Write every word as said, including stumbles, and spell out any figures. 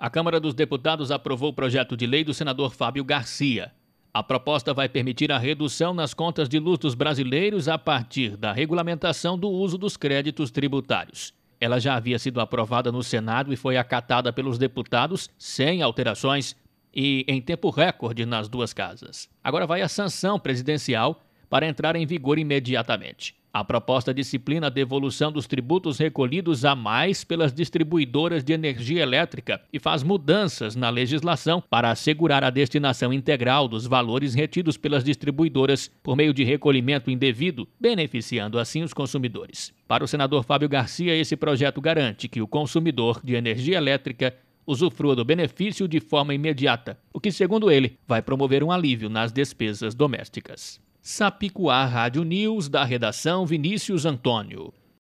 A Câmara dos Deputados aprovou o projeto de lei do senador Fábio Garcia. A proposta vai permitir a redução nas contas de luz dos brasileiros a partir da regulamentação do uso dos créditos tributários. Ela já havia sido aprovada no Senado e foi acatada pelos deputados sem alterações e em tempo recorde nas duas casas. Agora vai a sanção presidencial para entrar em vigor imediatamente. A proposta disciplina a devolução dos tributos recolhidos a mais pelas distribuidoras de energia elétrica e faz mudanças na legislação para assegurar a destinação integral dos valores retidos pelas distribuidoras por meio de recolhimento indevido, beneficiando assim os consumidores. Para o senador Fábio Garcia, esse projeto garante que o consumidor de energia elétrica usufrua do benefício de forma imediata, o que, segundo ele, vai promover um alívio nas despesas domésticas. Sapicoá Rádio News, da redação Vinícius Antônio.